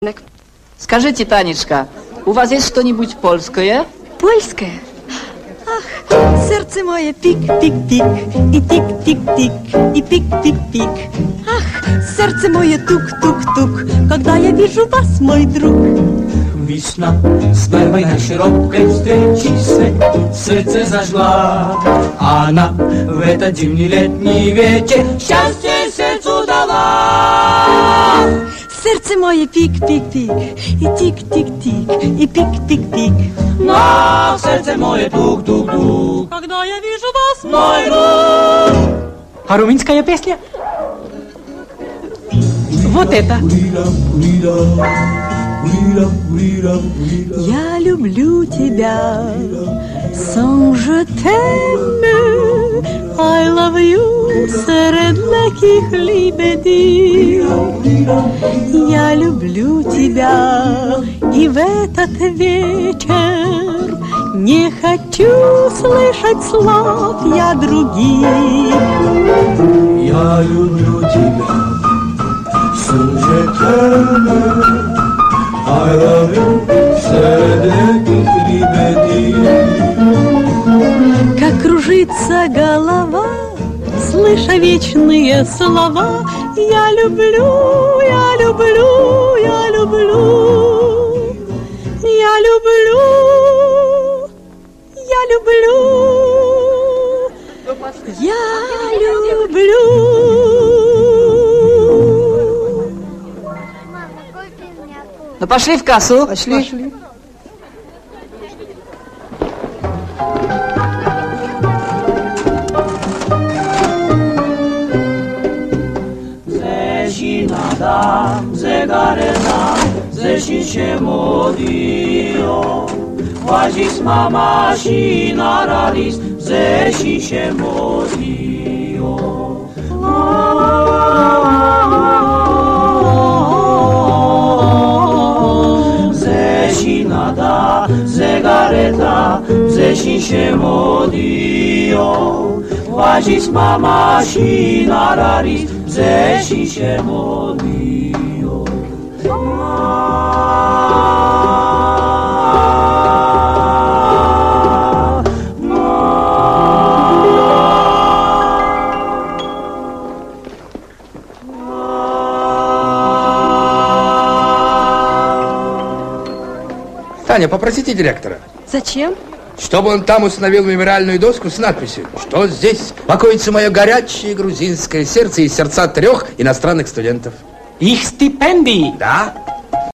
Скажите, Танечка, у вас есть что-нибудь польское? Польское? Ах, сердце мое пик-пик-пик, и тик-тик-тик, и пик-пик-пик. Ах, сердце мое тук-тук-тук, когда я вижу вас, мой друг. Весна с первой нашей робкой встречи сердце зажгла. Она в этот зимний летний вечер счастье сердцу дала. Сердце мое пик-пик-пик, и тик-тик-тик, и пик-пик-пик. На сердце мое тук-тук-тук, когда я вижу вас, мой друг. А румынская песня? Вот это. Я люблю тебя, sans je t'aime, I love you, серед легких лебедей. Я люблю тебя, и в этот вечер не хочу слышать слов я других. Я люблю тебя, sans je t'aime, I love you, среди лебедей. Как кружится голова, слыша вечные слова, я люблю, я люблю, я люблю, я люблю, я люблю, я люблю. Ну, пошли в кассу. Пошли. Zesinada, zegareta, zesicie modio. Łazis mama sina radis, zesicie modio. Zesinada, zegareta, zesicie modio. Łazis mama sina radis, zesicie modio. Таня, попросите директора. Зачем? Чтобы он там установил мемориальную доску с надписью, что здесь покоится мое горячее грузинское сердце и сердца 3 иностранных студентов. Их стипендии. Да.